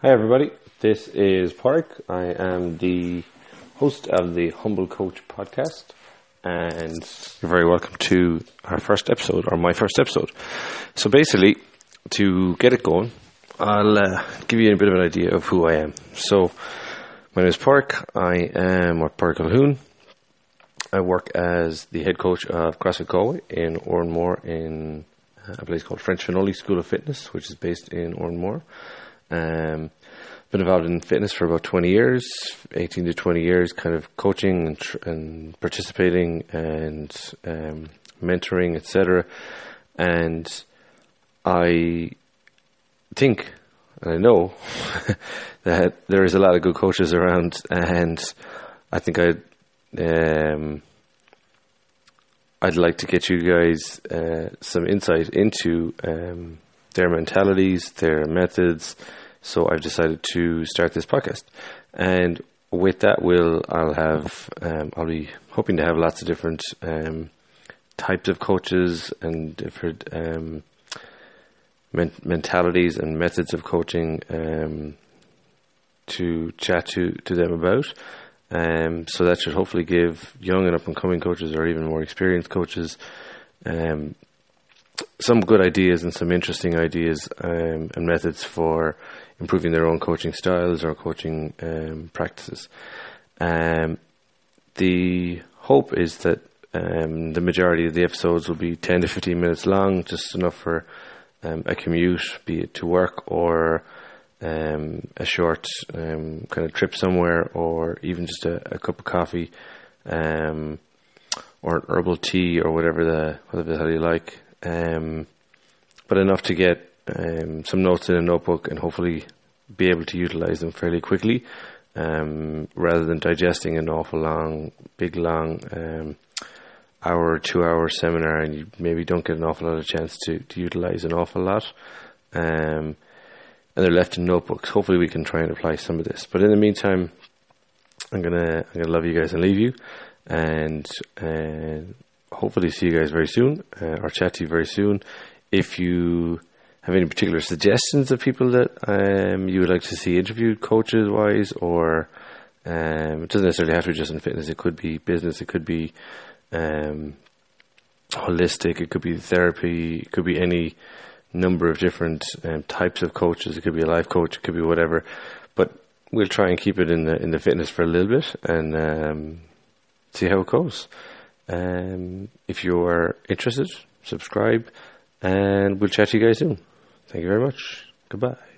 Hi everybody, this is Park. I am the host of the Humble Coach podcast, and you're very welcome to our first episode, or my first episode. So basically, to get it going, I'll give you a bit of an idea of who I am. So my name is Park. I am Park Calhoun. I work as the head coach of CrossFit Galway in Oranmore in a place called French Finoli School of Fitness, which is based in Oranmore. Been involved in fitness for about 20 years, 18 to 20 years, kind of coaching and participating and mentoring, etc. And I think, and I know, that there is a lot of good coaches around, and I think I'd like to get you guys some insight into their mentalities, their methods. So I've decided to start this podcast, and with that, I'll be hoping to have lots of different types of coaches and different mentalities and methods of coaching to chat to them about. So that should hopefully give young and up and coming coaches, or even more experienced coaches, some good ideas and some interesting ideas and methods for improving their own coaching styles or coaching practices. The hope is that the majority of the episodes will be 10 to 15 minutes long, just enough for a commute, be it to work or a short kind of trip somewhere, or even just a cup of coffee or an herbal tea or whatever the hell you like. But enough to get some notes in a notebook and hopefully be able to utilize them fairly quickly, rather than digesting an awful long hour or 2 hour seminar, and you maybe don't get an awful lot of chance to utilize an awful lot, and they're left in notebooks. Hopefully we can try and apply some of this, but in the meantime, I'm gonna love you guys and leave you, and hopefully see you guys very soon, or chat to you very soon. If you have any particular suggestions of people that you would like to see interviewed, coaches wise, or it doesn't necessarily have to be just in fitness. It could be business, it could be holistic, it could be therapy, it could be any number of different types of coaches. It could be a life coach, it could be whatever, but we'll try and keep it in the fitness for a little bit and see how it goes. If you are interested, subscribe, and we'll chat to you guys soon. Thank you very much. Goodbye.